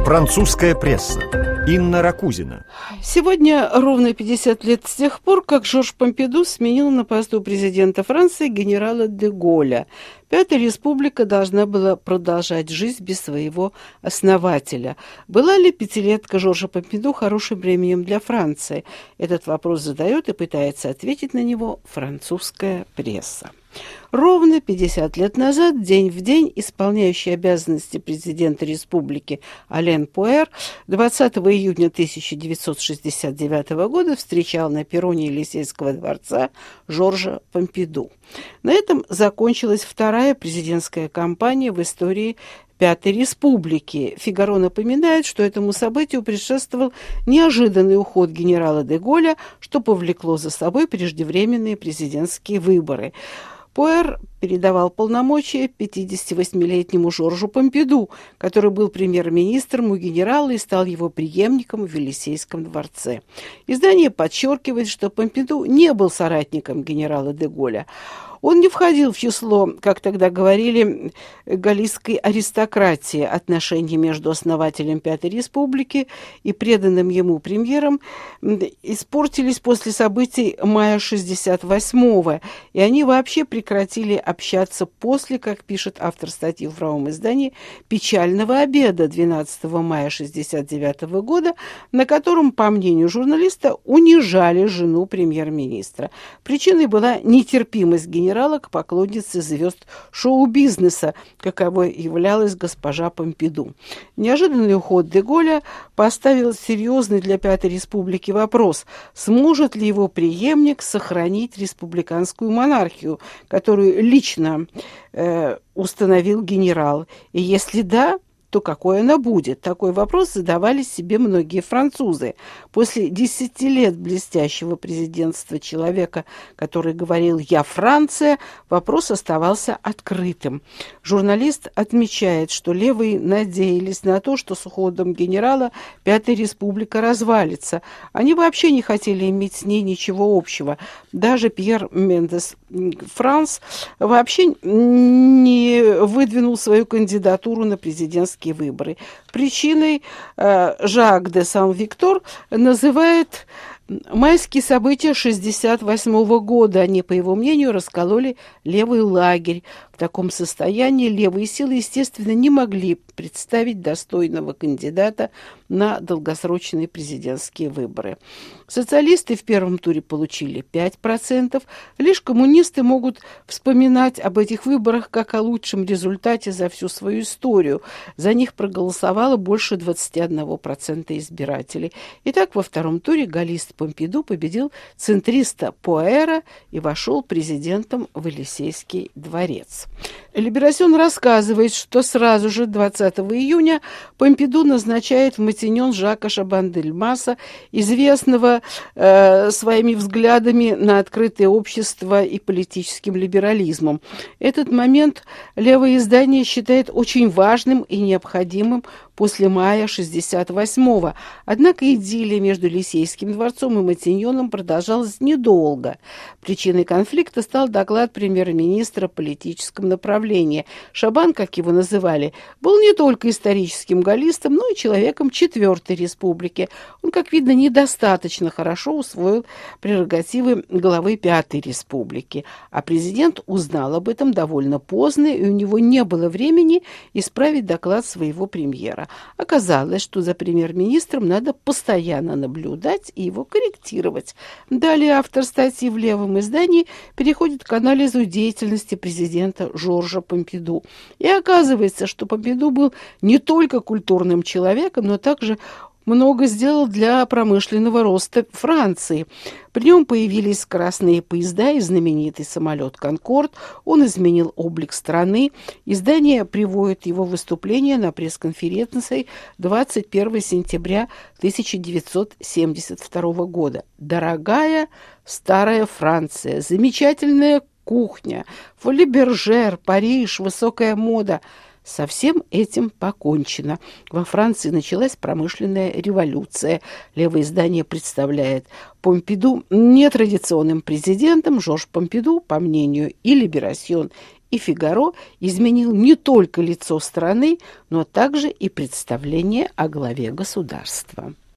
Французская пресса. Инна Ракузина. Сегодня ровно 50 лет с тех пор, как Жорж Помпиду сменил на посту президента Франции генерала де Голля. Пятая республика должна была продолжать жизнь без своего основателя. Была ли пятилетка Жоржа Помпиду хорошим временем для Франции? Этот вопрос задает и пытается ответить на него французская пресса. Ровно 50 лет назад, день в день, исполняющий обязанности президента республики Ален Пуэр 20 июня 1969 года встречал на перроне Елисейского дворца Жоржа Помпиду. На этом закончилась вторая президентская кампания в истории Пятой Республики. «Фигаро» напоминает, что этому событию предшествовал неожиданный уход генерала де Голля, что повлекло за собой преждевременные президентские выборы. Пуэр передавал полномочия 58-летнему Жоржу Помпиду, который был премьер-министром у генерала и стал его преемником в Елисейском дворце. Издание подчеркивает, что Помпиду не был соратником генерала де Голля. Он не входил в число, как тогда говорили, галлийской аристократии. Отношения между основателем Пятой Республики и преданным ему премьером испортились после событий мая 1968-го, и они вообще прекратили общаться после, как пишет автор статьи в правом издании, печального обеда 12 мая 1969 года, на котором, по мнению журналиста, унижали жену премьер-министра. Причиной была нетерпимость генерала к поклоннице звезд шоу-бизнеса, каковой являлась госпожа Помпиду. Неожиданный уход де Голля поставил серьезный для Пятой Республики вопрос, сможет ли его преемник сохранить республиканскую монархию, которую лично установил генерал, и если да, то какой она будет? Такой вопрос задавали себе многие французы. После 10 лет блестящего президентства человека, который говорил «Я Франция», вопрос оставался открытым. Журналист отмечает, что левые надеялись на то, что с уходом генерала Пятая Республика развалится. Они вообще не хотели иметь с ней ничего общего. Даже Пьер Мендес Франс вообще не выдвинул свою кандидатуру на президентские выборы. Причиной Жак де Сан-Виктор называет майские события 1968 года. Они, по его мнению, раскололи левый лагерь. В таком состоянии левые силы, естественно, не могли представить достойного кандидата на долгосрочные президентские выборы. Социалисты в первом туре получили 5%. Лишь коммунисты могут вспоминать об этих выборах как о лучшем результате за всю свою историю. За них проголосовало больше 21% избирателей. Итак, во втором туре галлист Помпиду победил центриста Пуэра и вошел президентом в Елисейский дворец. Либерасьон рассказывает, что сразу же 20 июня Помпиду назначает в Матиньон Жака Шабан-дель-Маса, известного своими взглядами на открытое общество и политическим либерализмом. Этот момент левое издание считает очень важным и необходимым после мая 1968-го. Однако идиллия между Елисейским дворцом и Матиньоном продолжалась недолго. Причиной конфликта стал доклад премьер-министра о политическом направлении. Шабан, как его называли, был не только историческим галлистом, но и человеком Четвертой Республики. Он, как видно, недостаточно хорошо усвоил прерогативы главы Пятой Республики. А президент узнал об этом довольно поздно, и у него не было времени исправить доклад своего премьера. Оказалось, что за премьер-министром надо постоянно наблюдать и его корректировать. Далее автор статьи в левом издании переходит к анализу деятельности президента Жоржа Помпиду. И оказывается, что Помпиду был не только культурным человеком, но также много сделал для промышленного роста Франции. При нем появились скоростные поезда и знаменитый самолет «Конкорд». Он изменил облик страны. Издание приводит его выступление на пресс-конференции 21 сентября 1972 года. «Дорогая старая Франция, замечательная кухня, фолибержер, Париж, высокая мода». Со всем этим покончено. Во Франции началась промышленная революция. Левое издание представляет Помпиду нетрадиционным президентом. Жорж Помпиду, по мнению и Либерасьон, и «Фигаро» изменил не только лицо страны, но также и представление о главе государства.